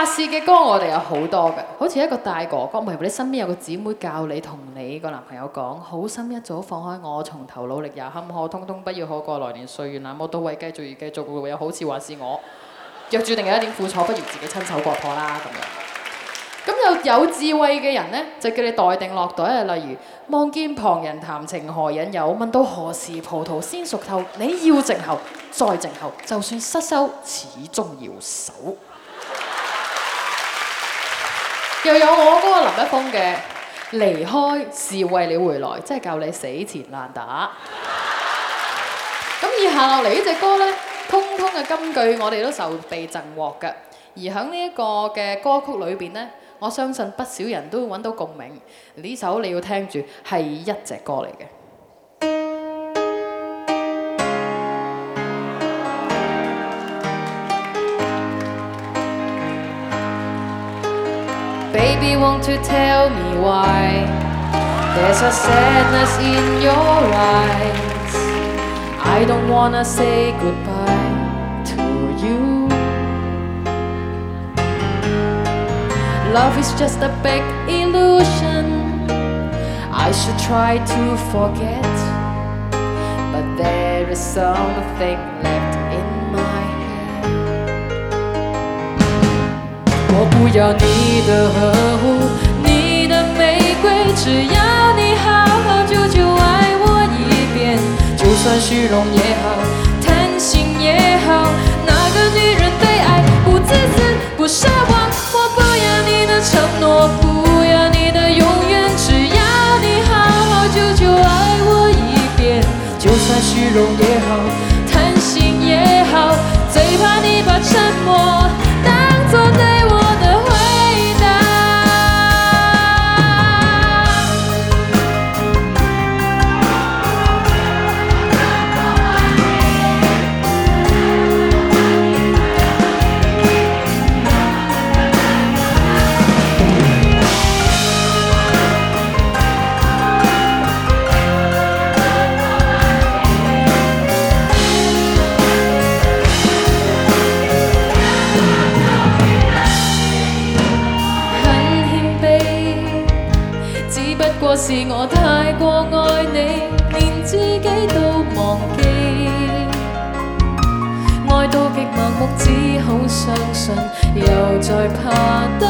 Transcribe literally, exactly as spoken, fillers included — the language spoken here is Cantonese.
事嘅歌我哋有好多嘅，好似一個大哥哥，唔係你身邊有個姊妹教你同你個男朋友講：好心一早放開我，從頭努力也坎坷，通通不要好過來年歲月那麼多位，繼續而繼續會有好似還是我，若注定有一點苦楚，不如自己親手割破啦咁樣。咁有有智慧嘅人呢，就叫你待定落袋啊，例如望見旁人談情何引誘，問到何時葡萄先熟透，你要靜候，再靜候，就算失收，始終要守。又有我嗰個林一峰嘅離開是為了回來，即係教你死前爛打。咁以下落嚟呢隻歌呢，通通嘅金句我哋都受被贈獲嘅，而喺呢一個嘅歌曲裏邊呢，我相信不少人都會揾到共鳴。呢首你要聽住係一隻歌嚟嘅。Baby, won't you tell me why there's a sadness in your eyes? I don't wanna say goodbye to you. Love is just a big illusion. I should try to forget, but there is something left in my head. 我不要你的呵護，你的玫瑰，只要你好好久久愛我一遍，就算虛榮也好，貪心也好，哪個女人對愛不自私不奢望？我不要你的承諾，不要你的永遠，只要你好好久久愛我一遍，就算虛榮也好，貪心也好，最怕你把沉默當作對我的回答。是我太過愛你，連自己都忘記，愛到極盲目，只好相信，又再怕得